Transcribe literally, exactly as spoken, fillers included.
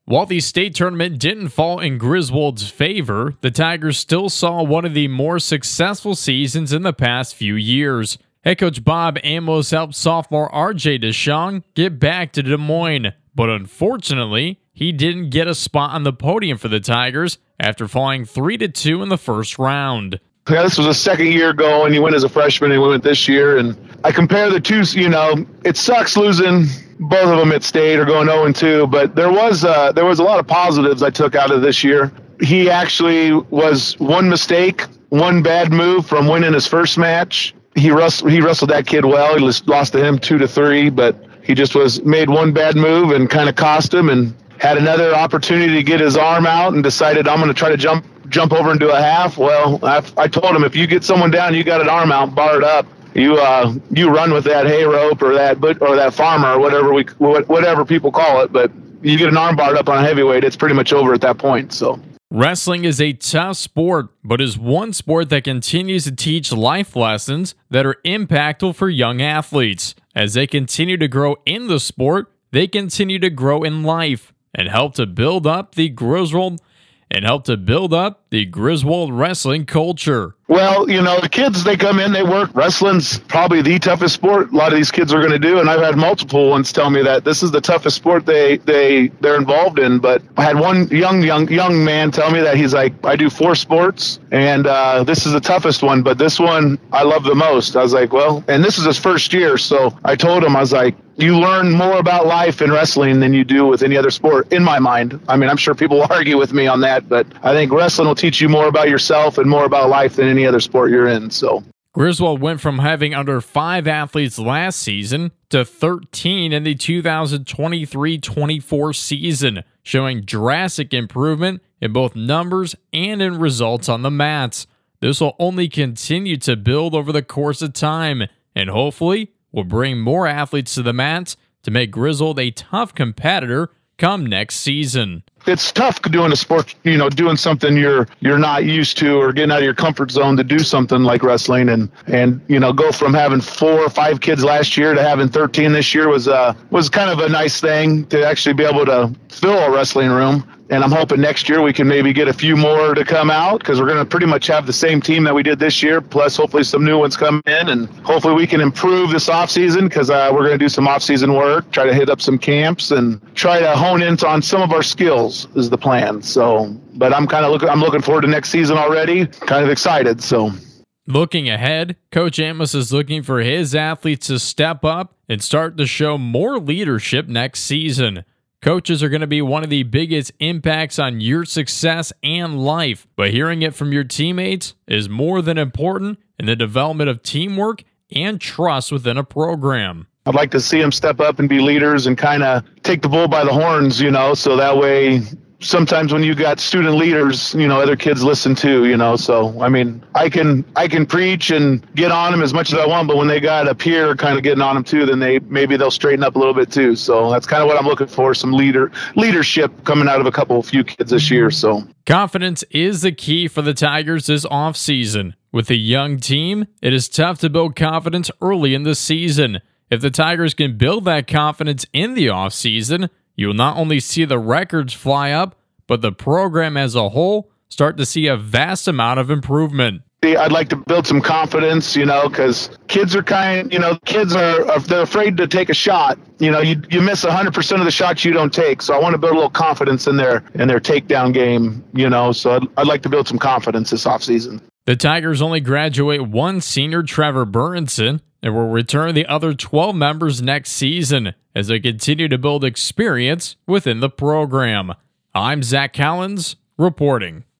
While the state tournament didn't fall in Griswold's favor, the Tigers still saw one of the more successful seasons in the past few years. Head coach Bob Amos helped sophomore R J DeShong get back to Des Moines, but unfortunately, he didn't get a spot on the podium for the Tigers after falling three to two in the first round. Yeah, this was a second year ago, and he went as a freshman, and we went this year. And I compare the two, you know, it sucks losing both of them at state or going oh and two, but there was uh, there was a lot of positives I took out of this year. He actually was one mistake, one bad move from winning his first match. He wrestled, he wrestled that kid well. He lost to him two to three, but he just was made one bad move and kind of cost him, and had another opportunity to get his arm out and decided, I'm going to try to jump jump over and do a half. Well, I, I told him, if you get someone down, you got an arm out, barred up, you uh you run with that hay rope or that but or that farmer or whatever we whatever people call it, but you get an arm barred up on a heavyweight, it's pretty much over at that point. So wrestling is a tough sport, but is one sport that continues to teach life lessons that are impactful for young athletes. As they continue to grow in the sport, they continue to grow in life and help to build up the Griswold and help to build up the Griswold wrestling culture. Well, you know, the kids, they come in, they work. Wrestling's probably the toughest sport a lot of these kids are going to do, and I've had multiple ones tell me that this is the toughest sport they, they, they're involved in. But I had one young, young, young man tell me that he's like, I do four sports, and uh, this is the toughest one, but this one I love the most. I was like, well, and this is his first year, so I told him, I was like, you learn more about life in wrestling than you do with any other sport, in my mind. I mean, I'm sure people will argue with me on that, but I think wrestling will teach you more about yourself and more about life than any other sport you're in. So Griswold went from having under five athletes last season to thirteen in the two thousand twenty-three twenty-four season, showing drastic improvement in both numbers and in results on the mats. This will only continue to build over the course of time, and hopefully will bring more athletes to the mats to make Griswold a tough competitor come next season. It's tough doing a sport, you know, doing something you're you're not used to, or getting out of your comfort zone to do something like wrestling, and and you know, go from having four or five kids last year to having thirteen this year was uh was kind of a nice thing to actually be able to fill a wrestling room. And I'm hoping next year we can maybe get a few more to come out, because we're going to pretty much have the same team that we did this year, plus hopefully some new ones come in, and hopefully we can improve this offseason, because uh, we're going to do some off-season work, try to hit up some camps, and try to hone in on some of our skills is the plan. So, but I'm kind of looking, I'm looking forward to next season already, kind of excited. So, looking ahead, Coach Amos is looking for his athletes to step up and start to show more leadership next season. Coaches are going to be one of the biggest impacts on your success and life, but hearing it from your teammates is more than important in the development of teamwork and trust within a program. I'd like to see them step up and be leaders and kind of take the bull by the horns, you know, so that way sometimes when you got student leaders, you know, other kids listen too, you know. So, I mean, I can I can preach and get on them as much as I want, but when they got a peer kind of getting on them too, then they maybe they'll straighten up a little bit too. So that's kind of what I'm looking for, some leader leadership coming out of a couple of few kids this year. So confidence is the key for the Tigers this offseason. With a young team, it is tough to build confidence early in the season. If the Tigers can build that confidence in the offseason, you will not only see the records fly up, but the program as a whole start to see a vast amount of improvement. I'd like to build some confidence, you know, because kids are kind, you know, kids are, are they're afraid to take a shot. You know, you you miss one hundred percent of the shots you don't take. So I want to build a little confidence in their in their takedown game, you know. So I'd, I'd like to build some confidence this offseason. The Tigers only graduate one senior, Trevor Burnson, and will return the other twelve members next season as they continue to build experience within the program. I'm Zach Collins reporting.